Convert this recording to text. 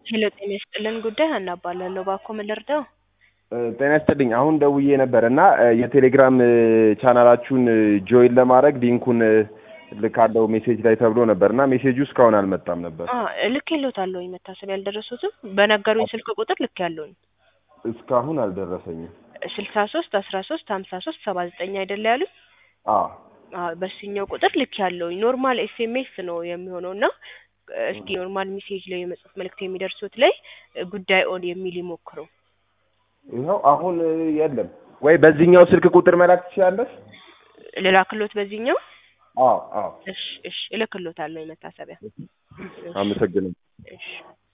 ሄሎ ጤና ይስጥልን ጉዳይ ሀና እባላለሁ። እባክዎ ምን ልርዳው? ጤና ይስጥልኝ። አሁን ደውዬ ነበርና የቴሌግራም ቻናላችሁን ጆይን ለማድረግ ሊንኩን ልካለው ሜሴጅ ላይ ተብሎ ነበርና ሜሴጁ እስካሁን አልመጣም ነበር። ልኬልዎታለሁኝ መታሰቢያ ያልደረሱትም በነገሩኝ ስልክ ቁጥር ልኬያለሁኝ። እስካሁን አልደረሰኝም። 63 13 53 79 አይደል ያሉኝ? አዎ በሲኛው ቁጥር ልኬያለሁኝ። ኖርማል ኤስኤምኤስ ነው የሚሆነውና እስኪ ኖርማል ሜሴጅ ላይ የመጽሐፍ መልእክት የሚደርሱት ላይ ጉዳይ ኦን የሚል ይሞክሩ። ይኸው አሁን የለም ወይ? በዚህኛው ስልክ ቁጥር መላክ ትችላለሽ? ልላክሎት በዚህኛው? አዎ እሺ እልክሎታለሁ መታሰቢያ። አመሰግናለሁ። እሺ